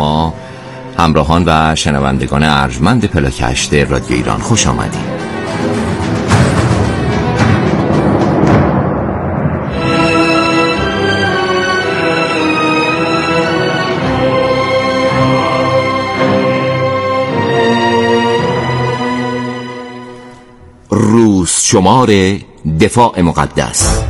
شما همراهان و شنوندگان ارجمند پلاکشت رادیو ایران خوش آمدید. روز شمار دفاع مقدس.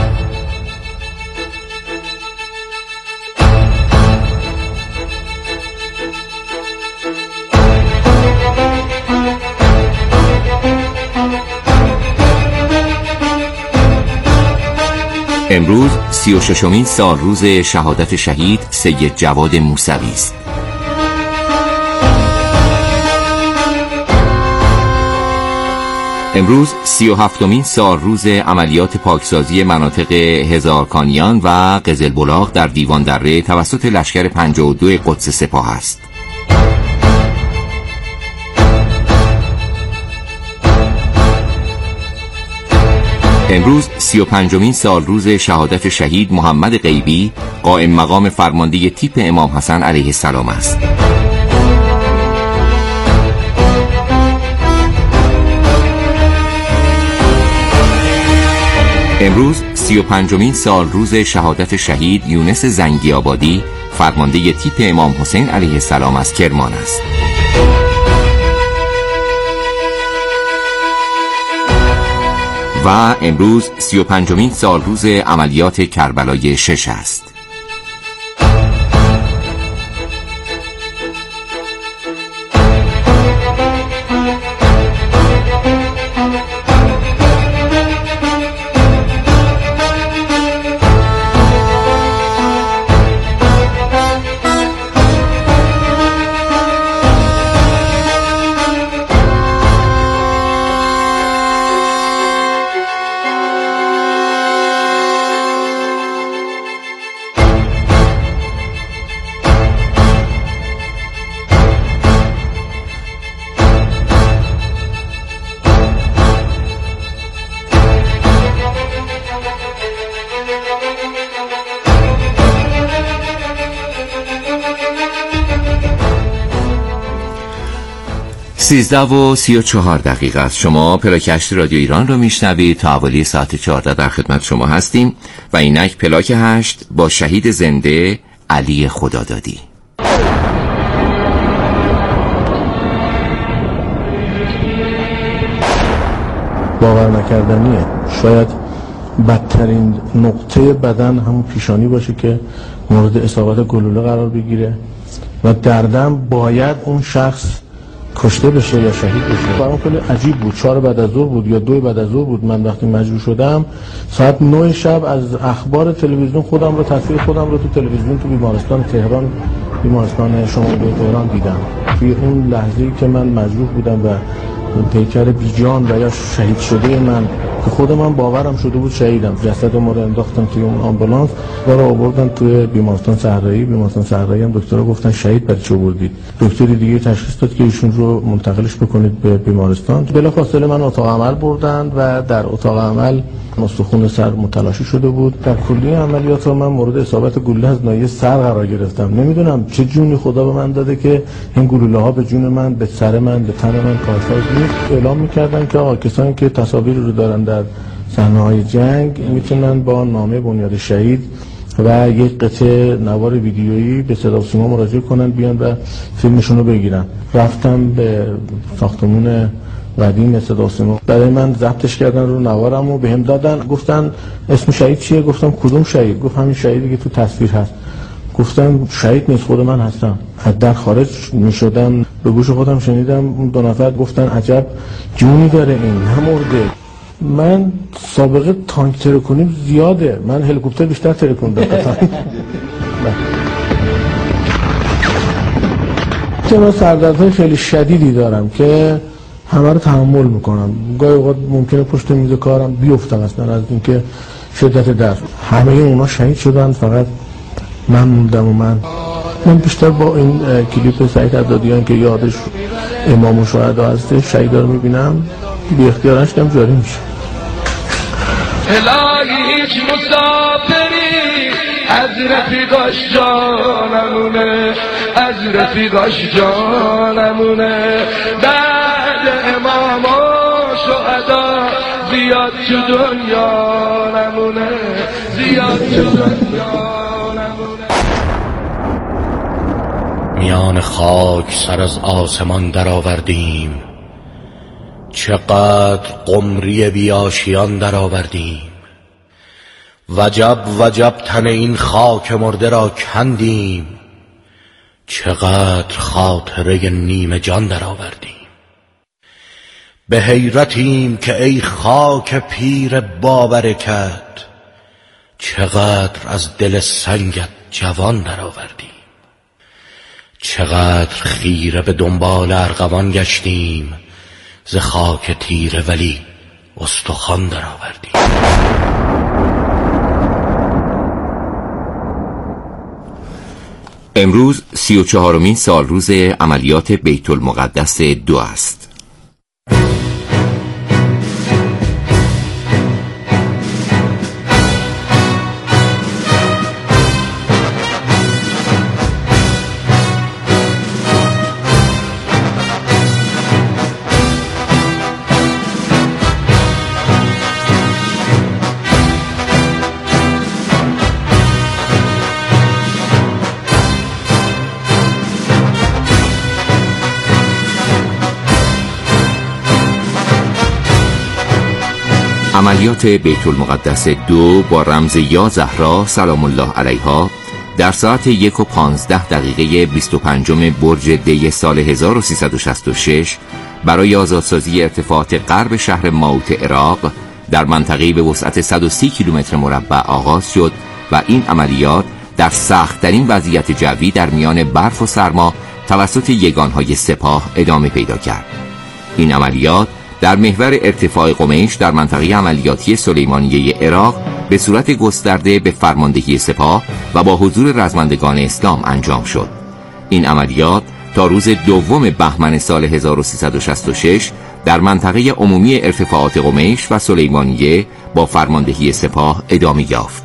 امروز 36مین سال روز شهادت شهید سید جواد موسوی است. امروز 37مین سال روز عملیات پاکسازی مناطق هزارکانیان و قزلبلاغ در دیوان دره توسط لشکر 52 قدس سپاه است. امروز 35مین سال روز شهادت شهید محمد غیبی قائم مقام فرمانده تیپ امام حسن علیه السلام است. امروز 35مین سال روز شهادت شهید یونس زنگی آبادی فرمانده تیپ امام حسین علیه السلام از کرمان است. و امروز 35مین سال روز عملیات کربلای 6 است. سیزده و 34 دقیقه است. شما پلاکشت رادیو ایران رو میشنوید. تا حوالی ساعت 14 در خدمت شما هستیم و اینک پلاک 8 با شهید زنده علی خدادادی. باور نکردنیه. شاید بدترین نقطه بدن همون پیشانی باشه که مورد اصابت گلوله قرار بگیره و دردم باید اون شخص کشته بشه یا شهید بشه. برام خیلی عجیب بود. 4 بعد از ظهر بود یا 2 بعد از ظهر بود. من وقتی مجبور شدم ساعت 9 شب از اخبار تلویزیون خودم رو تصویر خودم رو تو تلویزیون تو بیمارستان تهران، بیمارستان شمالی تهران دیدم. توی اون لحظه‌ای که من مجروح بودم و پیکر بیجان و یا شهید شده من که خود من باورم شده بود شهیدم، جسد ما رو انداختم توی اون آمبولانس و رو آوردن توی بیمارستان صحرایی. بیمارستان صحرایی هم دکترها گفتن شهید برای چه آوردید. دکتری دیگه تشخیص داد که ایشون رو منتقلش بکنید به بیمارستان. بلافاصله من اتاق عمل بردند و در اتاق عمل استخوان سر متلاشی شده بود. در کلیه عملیات من مورد اصابت گلوله از ناحیه سر قرار گرفتم. نمیدونم چه جونی خدا به من داده که این گلوله ها به جون من، به سر من، به تن من کارساز نیست. اعلام می‌کردن که آقا کسانی که تصاویر رو دارن در صحنه‌های جنگ میتونن با نامه بنیاد شهید و یک قطعه نوار ویدیویی به صدا و سیما مراجعه کنن بیان و فیلمشون رو بگیرن. رفتم به ساختمون قدیم صدا و سیما، برای من ضبطش کردن رو نوارم و بهم دادن. گفتن اسم شهید چیه؟ گفتم کدوم شهید؟ گفت همین شهیدی که تو تصویر هست. گفتم شهید نیست، خود من هستم. از در خارج میشدم به گوش خودم شنیدم اون 2 نفر گفتن عجب جونی داره این، نمرده. من سابقه تانک ترکونیم زیاده، من هلیکوپتر بیشتر ترکوندم. من سردردهای خیلی شدیدی دارم که همه رو تحمل میکنم. گاهی اوقات ممکنه پشت میز کارم بیفتم اصلا از اینکه شدت درد. همه اونا شهید شدن، فقط من موندم و من بیشتر با این کلیپ سعید عدادیان که یادش امام و شهدا هستش شهیدا رو میبینم، بی اختیار اشکم جاری میشه. الهی هیچ مسافری از رفیقاش جانمونه، از رفیقاش جانمونه. بعد امام و شهدا زیاد تو دنیا نمونه، زیاد تو دنیا نمونه. میان خاک سر از آسمان در آوردیم، چقدر قمری بیاشیان در آوردیم. وجب وجب تن این خاک مرده را کندیم، چقدر خاطره نیمه جان در آوردیم. به حیرتیم که ای خاک پیر بابرکت، چقدر از دل سنگت جوان در آوردیم. چقدر خیره به دنبال ارغوان گشتیم، ز خاک تیره ولی استخوان در آوردیم. امروز 34مین سال روز عملیات بیت المقدس 2 است. عملیات بیت المقدس 2 با رمز یا زهرا سلام الله علیها در ساعت 1:15 25 برج دی سال 1366 برای آزادسازی ارتفاعات غرب شهر ماوت عراق در منطقه‌ای به وسعت 130 کیلومتر مربع آغاز شد و این عملیات در سخت‌ترین وضعیت جوی در میان برف و سرما توسط یگانهای سپاه ادامه پیدا کرد. این عملیات در محور ارتفاع قمیش در منطقه عملیاتی سلیمانیه عراق به صورت گسترده به فرماندهی سپاه و با حضور رزمندگان اسلام انجام شد. این عملیات تا روز 2 بهمن سال 1366 در منطقه عمومی ارتفاعات قمیش و سلیمانیه با فرماندهی سپاه ادامه یافت.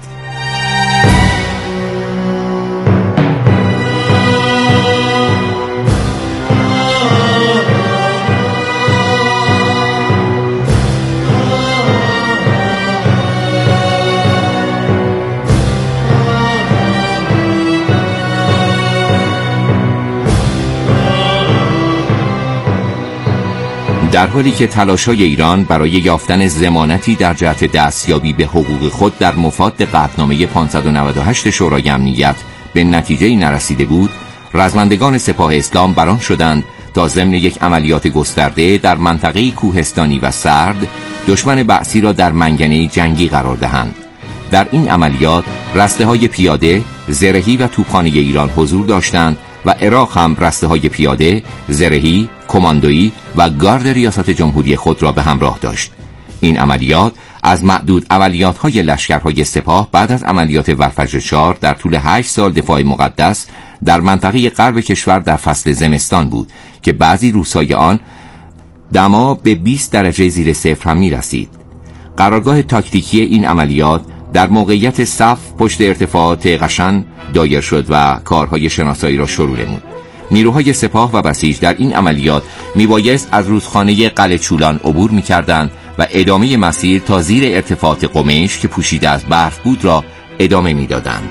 در حالی که تلاش‌های ایران برای یافتن ضمانتی در جهت دستیابی به حقوق خود در مفاد قطعنامه 598 شورای امنیت به نتیجه‌ای نرسیده بود، رزمندگان سپاه اسلام بران شدند تا ضمن یک عملیات گسترده در منطقه کوهستانی و سرد دشمن بعثی را در منگنه جنگی قرار دهند. در این عملیات رسته‌های پیاده، زرهی و توپخانه ایران حضور داشتند و عراق هم رسته‌های پیاده، زرهی، کماندویی و گارد ریاست جمهوری خود را به همراه داشت. این عملیات از معدود عملیات‌های لشکرهای سپاه بعد از عملیات ورفجر 4 در طول 8 سال دفاع مقدس در منطقه غرب کشور در فصل زمستان بود که بعضی روزهای آن دما به 20 درجه زیر صفر هم می‌رسید. قرارگاه تاکتیکی این عملیات در موقعیت صف پشت ارتفاعات قشن دایر شد و کارهای شناسایی را شروع نمود. نیروهای سپاه و بسیج در این عملیات میبایست از رودخانه قلعه چولان عبور میکردند و ادامه مسیر تا زیر ارتفاعات قمیش که پوشیده از برف بود را ادامه میدادند.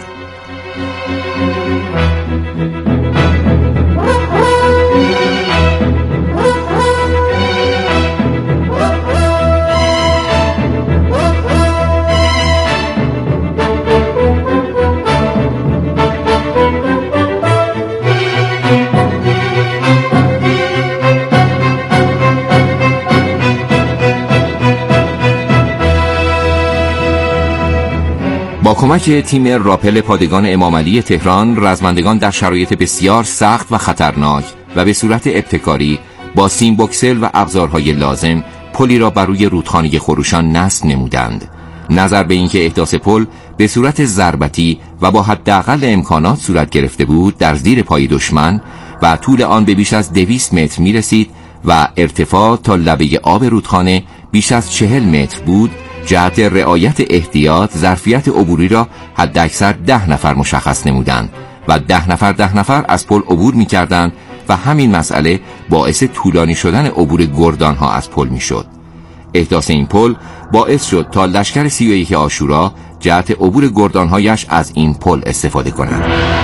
با کمک تیم راپل پادگان امام علی تهران، رزمندگان در شرایط بسیار سخت و خطرناک و به صورت ابتکاری با سیم بوکسل و ابزارهای لازم پلی را بر روی رودخانه خروشان نصب نمودند. نظر به اینکه احداث پل به صورت ضربتی و با حداقل امکانات صورت گرفته بود در زیر پای دشمن و طول آن به بیش از 200 متر می رسید و ارتفاع تا لبه آب رودخانه بیش از 40 متر بود، جهت رعایت احتیاط ظرفیت عبوری را حداکثر 10 نفر مشخص نمودند و 10 نفر از پل عبور می‌کردند و همین مسئله باعث طولانی شدن عبور گردان‌ها از پل می‌شد. احداث این پل باعث شد تا لشکر 31 عاشورا جهت عبور گردان‌هایش از این پل استفاده کنند.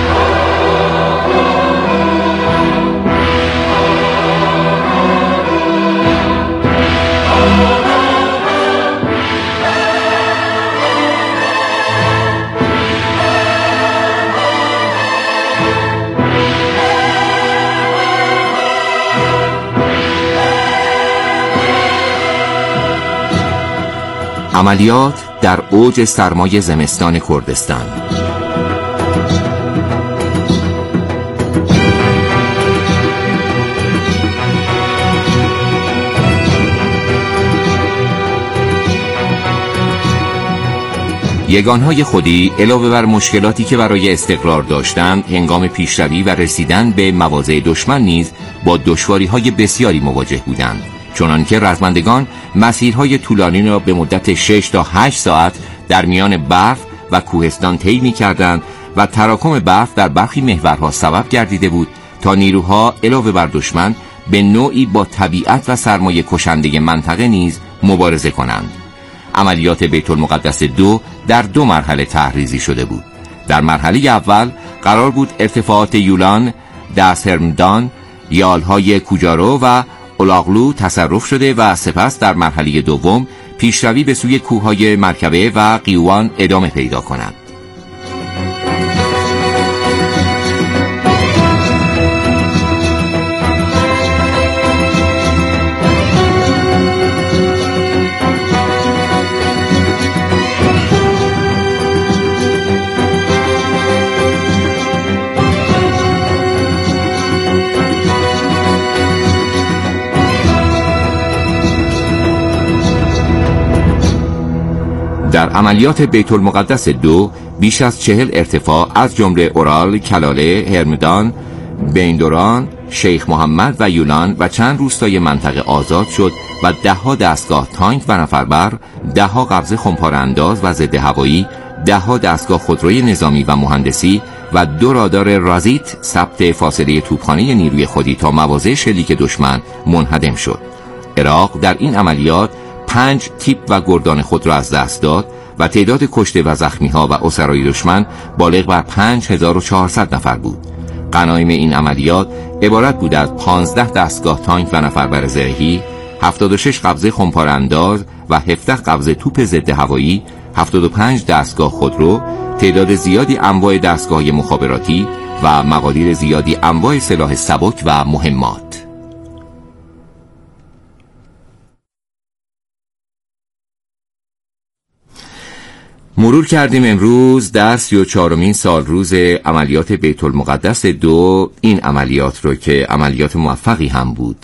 عملیات در اوج سرمای زمستان کردستان. یگانهای خودی علاوه بر مشکلاتی که برای استقرار داشتند، هنگام پیشروی و رسیدن به مواضع دشمن نیز با دشواری‌های بسیاری مواجه بودند، چنانکه رزمندگان مسیرهای طولانی را به مدت 6 تا 8 ساعت در میان برف و کوهستان طی می‌کردند و تراکم برف در برخی محورها سبب گردیده بود تا نیروها علاوه بر دشمن به نوعی با طبیعت و سرمایه کشنده منطقه نیز مبارزه کنند. عملیات بیت المقدس 2 در 2 مرحله طرحریزی شده بود. در مرحله اول قرار بود ارتفاعات یولان، دست هرمدان، یالهای کوجارو و اولاغلو تصرف شده و سپس در مرحله دوم پیشروی به سوی کوههای مرکبه و قیوان ادامه پیدا کند. در عملیات بیت المقدس 2 بیش از 40 ارتفاع از جمله اورال، کلاله، هرمدان، بیندوران، شیخ محمد و یولان و چند روستای منطقه آزاد شد و 10 دستگاه تانک و نفربر، 10 قبضه خمپاره‌انداز و ضد هوایی، 10 دستگاه خودروی نظامی و مهندسی و 2 رادار رازیت ثبت فاصله توپخانه نیروی خودی تا مواضع شلیک دشمن منهدم شد. عراق در این عملیات 5 تیپ و گردان خود را از دست داد و تعداد کشته و زخمی‌ها و اسرای دشمن بالغ بر 5400 نفر بود. غنایم این عملیات عبارت بود از 15 دستگاه تانک و نفربر زرهی، 76 قبضه خمپاره‌انداز و 17 قبضه توپ ضد هوایی، 75 دستگاه خودرو، تعداد زیادی انواع دستگاه مخابراتی و مقادیر زیادی انواع سلاح سبک و مهمات. مرور کردیم امروز در 34مین سال روز عملیات بیت المقدس 2 این عملیات رو که عملیات موفقی هم بود.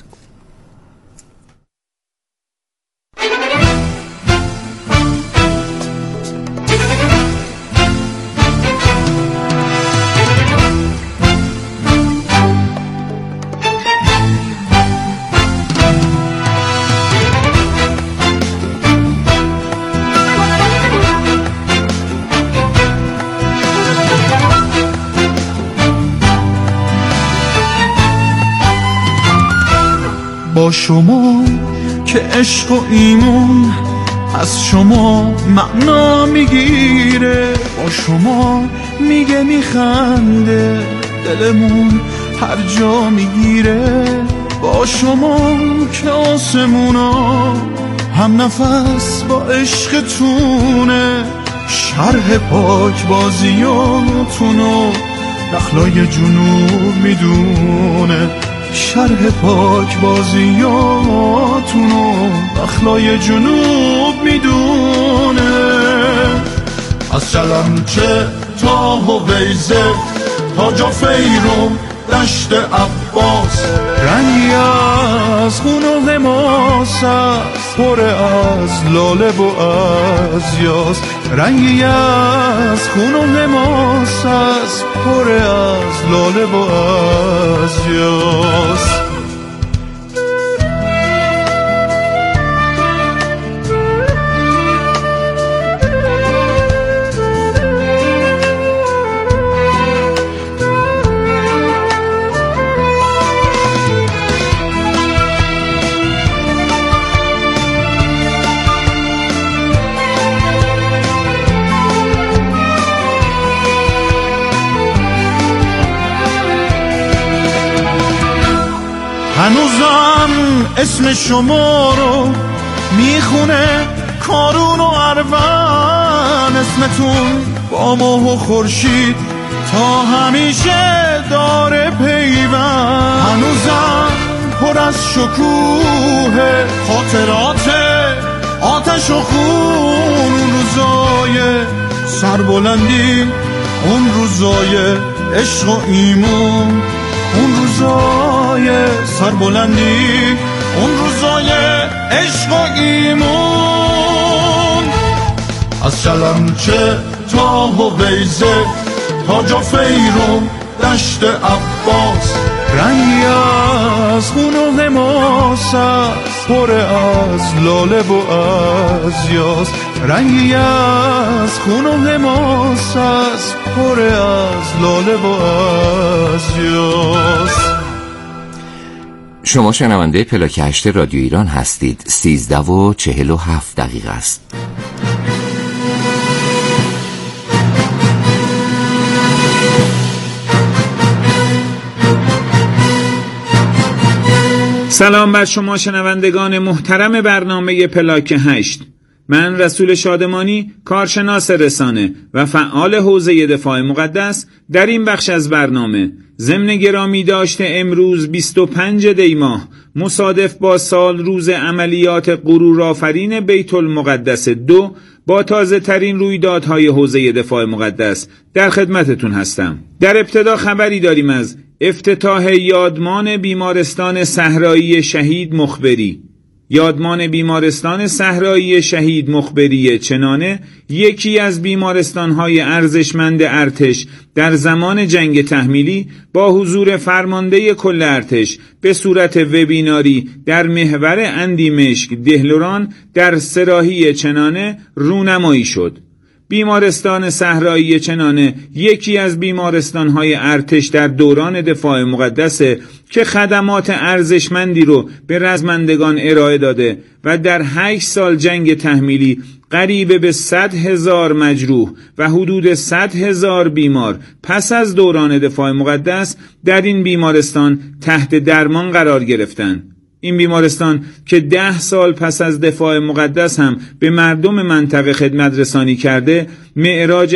با شما که عشق و ایمون از شما معنا میگیره، با شما میگه میخنده دلمون هر جا میگیره، با شما که آسمونا هم نفس با عشقتونه، شرح پاک بازیاتونو نخلای جنوب میدونه، شرح پاک بازیاتونو نخلای جنوب میدونه، از چلمچه تا هویزه تا جافیروم دشت عباس، رنگی از خون و حماس است پر از لاله و از یاس، رنگی از خون و حماس است پر از لاله و از یاس. هنوزم اسم شما رو میخونه کارون و اروان، اسمتون با ماه و خورشید تا همیشه داره پیوند. هنوزم پر از شکوه خاطرات آتش و خون، اون روزای سربلندی، اون روزای عشق و ایمون، اون روزای سربلندی، اون روزای عشق و ایمون. از چلمچه تا هویزه تا جافیروم دشت عباس، رنگی از خون و حماس است، پر از لاله و از یاس، رنگی از خون و حماس است، پر از لاله و از یاس. شما شنونده پلاک 8 رادیو ایران هستید. 13:47 است. سلام بر شما شنوندگان محترم برنامه پلاک 8. من رسول شادمانی، کارشناس رسانه و فعال حوزه دفاع مقدس، در این بخش از برنامه ضمن گرامی داشته امروز 25 دی ماه مصادف با سال روز عملیات غرورآفرین بیت المقدس 2 با تازه ترین رویدادهای حوزه دفاع مقدس در خدمتتون هستم. در ابتدا خبری داریم از افتتاح یادمان بیمارستان صحرایی شهید مخبری. یادمان بیمارستان صحرایی شهید مخبری چنانه یکی از بیمارستان‌های ارزشمند ارتش در زمان جنگ تحمیلی با حضور فرمانده کل ارتش به صورت وبیناری در محور اندیمشک دهلوران در سراحی چنانه رونمایی شد. بیمارستان صحرایی چنانه یکی از بیمارستان‌های ارتش در دوران دفاع مقدس که خدمات ارزشمندی رو به رزمندگان ارائه داده و در 8 سال جنگ تحمیلی قریب به 100,000 مجروح و حدود 100,000 بیمار پس از دوران دفاع مقدس در این بیمارستان تحت درمان قرار گرفتند. این بیمارستان که 10 سال پس از دفاع مقدس هم به مردم منطقه خدمت رسانی کرده، معراج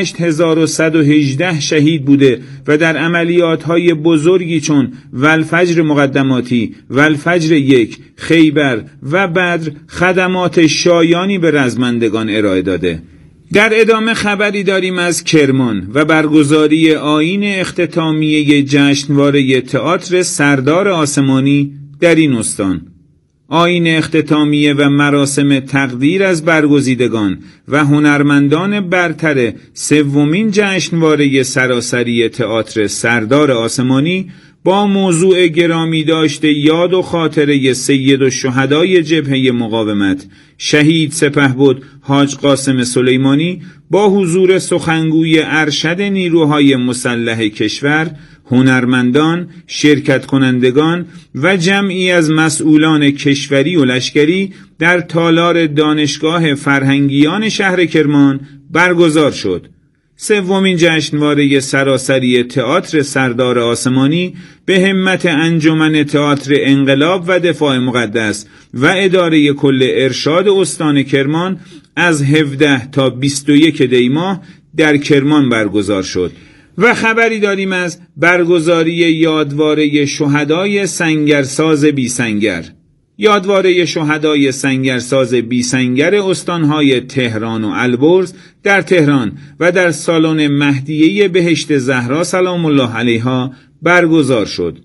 8118 شهید بوده و در عملیات‌های بزرگی چون والفجر مقدماتی، والفجر 1، خیبر و بدر خدمات شایانی به رزمندگان ارائه داده. در ادامه خبری داریم از کرمان و برگزاری آیین اختتامیه جشنواره تئاتر سردار آسمانی در این استان. آیین اختتامیه و مراسم تقدیر از برگزیدگان و هنرمندان برتر 3مین جشنواره سراسری تئاتر سردار آسمانی با موضوع گرامی داشته یاد و خاطره سید الشهدای جبهه مقاومت شهید سپهبد حاج قاسم سلیمانی با حضور سخنگوی ارشد نیروهای مسلح کشور، هنرمندان، شرکت کنندگان و جمعی از مسئولان کشوری و لشکری در تالار دانشگاه فرهنگیان شهر کرمان برگزار شد. 3مین جشنواره سراسری تئاتر سردار آسمانی به همت انجمن تئاتر انقلاب و دفاع مقدس و اداره کل ارشاد استان کرمان از 17 تا 21 دی ماه در کرمان برگزار شد. و خبری داریم از برگزاری یادواره شهدای سنگرساز بیسنگر. یادواره شهدای سنگرساز بیسنگر استانهای تهران و البرز در تهران و در سالن مهدیه بهشت زهرا سلام الله علیها برگزار شد.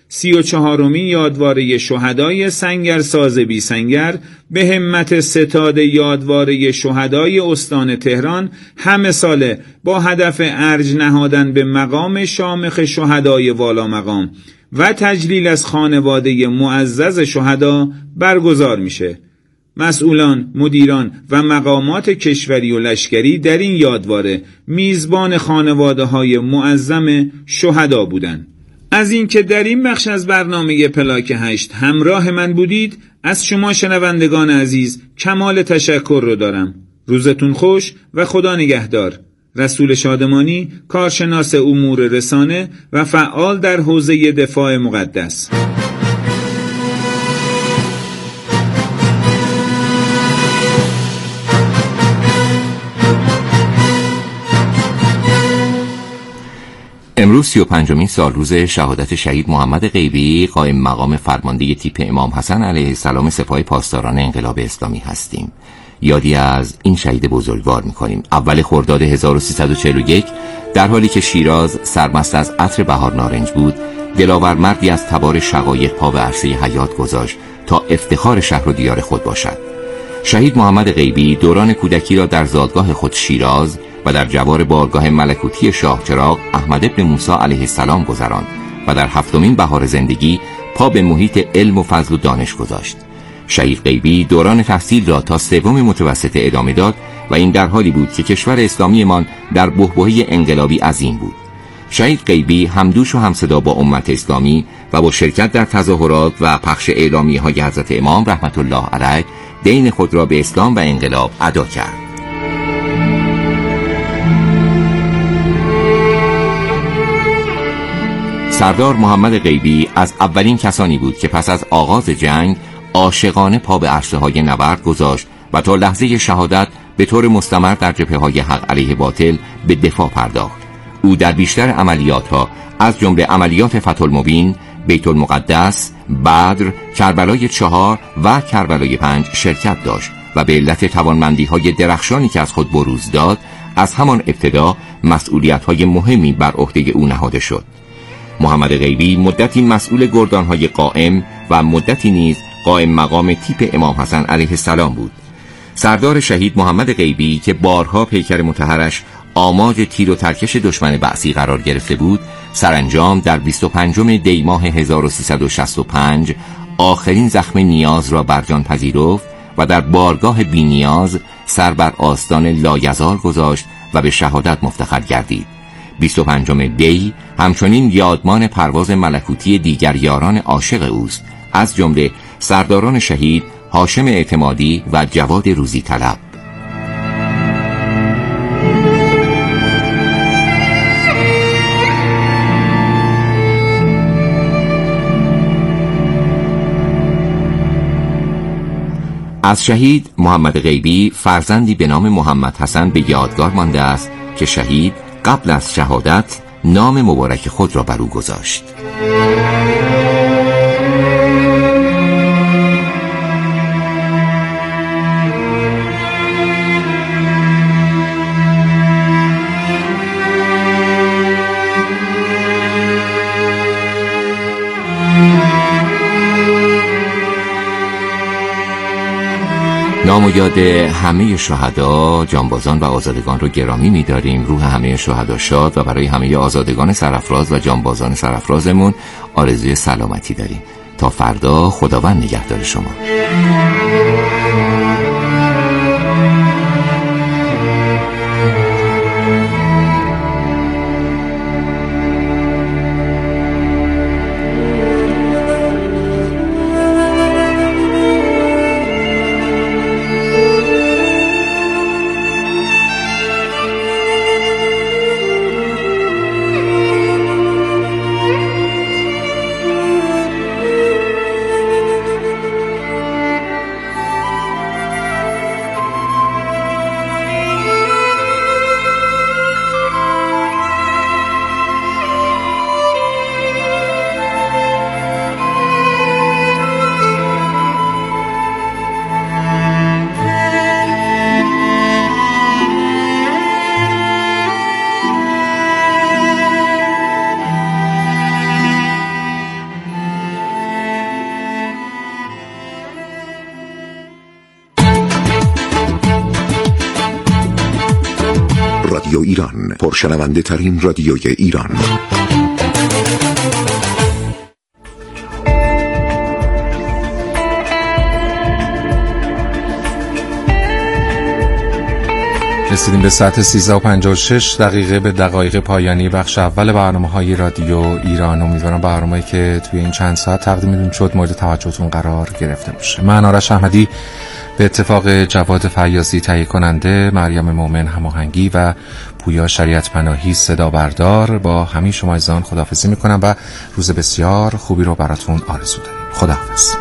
34مین یادواره شهدای سنگرساز بیسنگر به همت ستاد یادواره شهدای استان تهران همه ساله با هدف ارج نهادن به مقام شامخ شهدای والا مقام و تجلیل از خانواده معزز شهدا برگزار میشه. مسئولان، مدیران و مقامات کشوری و لشکری در این یادواره میزبان خانواده های معظم شهدا بودند. از این که در این بخش از برنامه پلاک 8 همراه من بودید، از شما شنوندگان عزیز کمال تشکر رو دارم. روزتون خوش و خدا نگهدار. رسول شادمانی، کارشناس امور رسانه و فعال در حوزه دفاع مقدس. امروز 35مین سالروز شهادت شهید محمد غیبی قائم مقام فرمانده تیپ امام حسن علیه السلام سپاه پاسداران انقلاب اسلامی هستیم. یادی از این شهید بزرگوار می‌کنیم. اول خرداد 1341 در حالی که شیراز سرمست از عطر بهار نارنج بود، دلاور مردی از تبار شقایق پا به عرصه حیات گذاشت تا افتخار شهر و دیار خود باشد. شهید محمد غیبی دوران کودکی را در زادگاه خود شیراز و در جوار بارگاه ملکوتی شاه چراغ احمد ابن موسی علیه السلام گذراند و در 7مین بهار زندگی پا به محیط علم و فضل و دانش گذاشت. شهید غیبی دوران تحصیل را تا 3 متوسط ادامه داد و این در حالی بود که کشور اسلامیمان در بحبوحه انقلابی عظیم بود. شهید غیبی همدوش و همصدا با امت اسلامی و با شرکت در تظاهرات و پخش اعلامیه‌های حضرت امام رحمت الله علیه دین خود را به اسلام و انقلاب ادا کرد. سردار محمد غیبی از اولین کسانی بود که پس از آغاز جنگ عاشقانه پا به عرصه‌های نبرد گذاشت و تا لحظه شهادت به طور مستمر در جبهه‌های حق علیه باطل به دفاع پرداخت. او در بیشتر عملیات‌ها از جمله عملیات فتح المبین، بیت المقدس، بدر، کربلای 4 و کربلای 5 شرکت داشت و به علت توانمندی‌های درخشانی که از خود بروز داد، از همان ابتدا مسئولیت‌های مهمی بر عهده او نهاده شد. محمد غیبی مدتی مسئول گردان‌های قائم و مدتی نیز قائم مقام تیپ امام حسن علیه السلام بود. سردار شهید محمد غیبی که بارها پیکر مطهرش آماج تیر و ترکش دشمن بعثی قرار گرفته بود، سرانجام در 25 دی ماه 1365 آخرین زخم نیاز را بر جان پذیرفت و در بارگاه بی نیاز سر بر آستان لایزال گذاشت و به شهادت مفتخر گردید. 25 دی همچنین یادمان پرواز ملکوتی دیگر یاران عاشق اوست، از جمله سرداران شهید هاشم اعتمادی و جواد روزی طلب. از شهید محمد غیبی فرزندی به نام محمد حسن به یادگار مانده است که شهید قبل از شهادت نام مبارک خود را بر او گذاشت. نام و یاد همه شهدا، جانبازان و آزادگان رو گرامی می‌داریم. روح همه شهدا شاد و برای همه آزادگان سرافراز و جانبازان سرافرازمون آرزوی سلامتی داریم. تا فردا، خداوند نگهدار شما. رادیو ایران، پرشنونده ترین رادیوی ایران. رسیدیم به ساعت 13:56 به دقایق پایانی بخش اول برنامه‌های رادیو ایران. امیدوارم برنامه‌ای که توی این چند ساعت تقدیمتون شد مورد توجهتون قرار گرفته باشه. من آرش احمدی به اتفاق جواد فیاضی تهیه کننده، مریم مومن هماهنگی و پویا شریعت پناهی صدا بردار با همه شما عزیزان خداحافظی میکنم و روز بسیار خوبی رو براتون آرزو داریم. خداحافظ.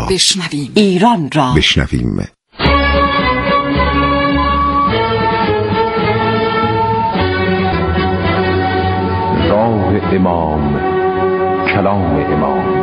را بشنویم، ایران را بشنویم. راه امام، کلام امام.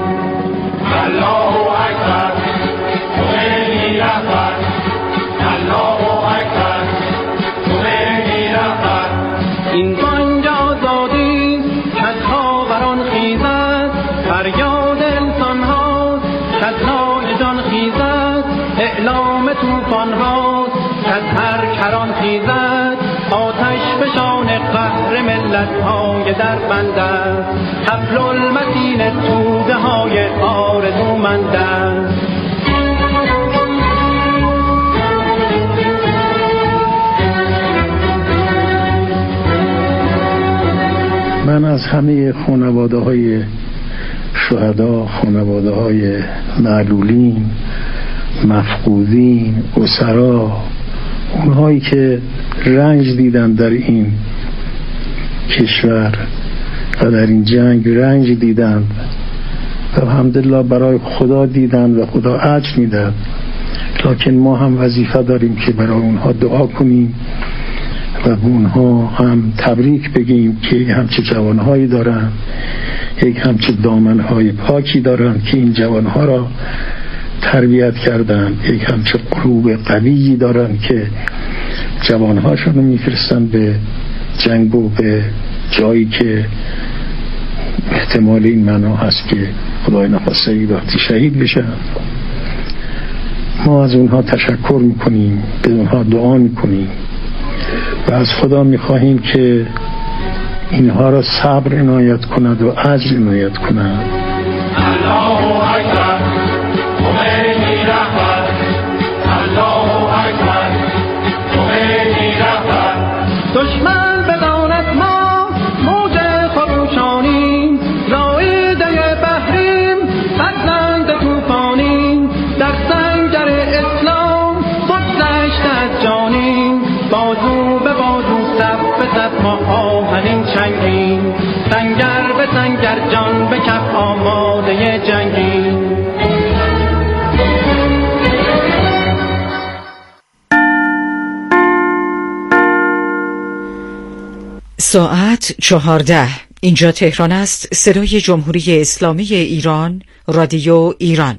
الله اکبر، خمینی رهبر. الله اکبر، خمینی رهبر. این بانگ آزادی کز خاوران خیزد، فریاد انسان ها کز نای جان خیزد، اعلام طوفان ها کز هر کران خیزد، آتش فشان قهر ملت های در بند است، حبل المتین توده های آرزومند است. من از همه خانواده های شهدا، خانواده های معلولین، مفقودین، اسرا، اونهایی که رنج دیدن در این کشور و در این جنگ رنج دیدن و الحمدلله برای خدا دیدن و خدا اجر میدن، لکن ما هم وظیفه داریم که برای اونها دعا کنیم و به اونها هم تبریک بگیم که همچه جوانهایی دارن، یک همچه دامنهای پاکی دارن که این جوانها را تربیت کردن، یک همچه قلوب قویی دارن که جوانهاشون رو میفرستن به جنگ و به جایی که احتمال این معنا هست که خدای نخواسته ای وقتی شهید بشن. ما از اونها تشکر میکنیم، به اونها دعا میکنیم و از خدا میخواهیم که اینها را صبر عنایت کند و اجر عنایت کند. الله اکبر، خمینی رهبر. الله اکبر، خمینی رهبر. دشمن بداند ما موج خروشانیم، زایده بحریم، فرزند طوفانیم، در سنگر اسلام بگذشت از جانیم، بازو به بازو صف به صف ما آهنین چنگیم، سنگر به سنگر جان به کف آماده جنگیم. ساعت 14. اینجا تهران است. صدای جمهوری اسلامی ایران، رادیو ایران.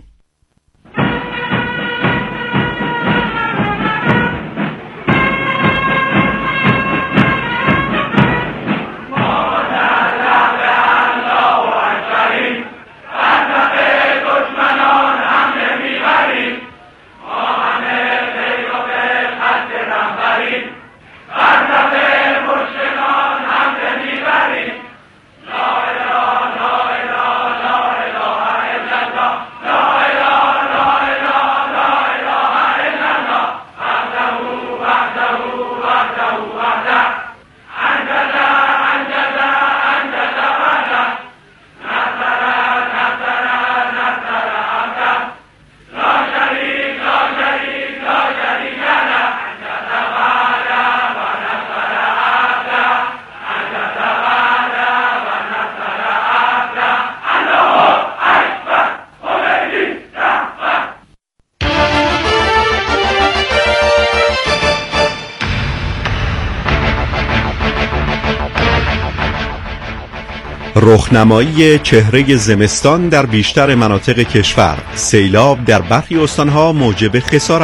رخنمایی چهره زمستان در بیشتر مناطق کشور، سیلاب در برخی استانها موجب خسارت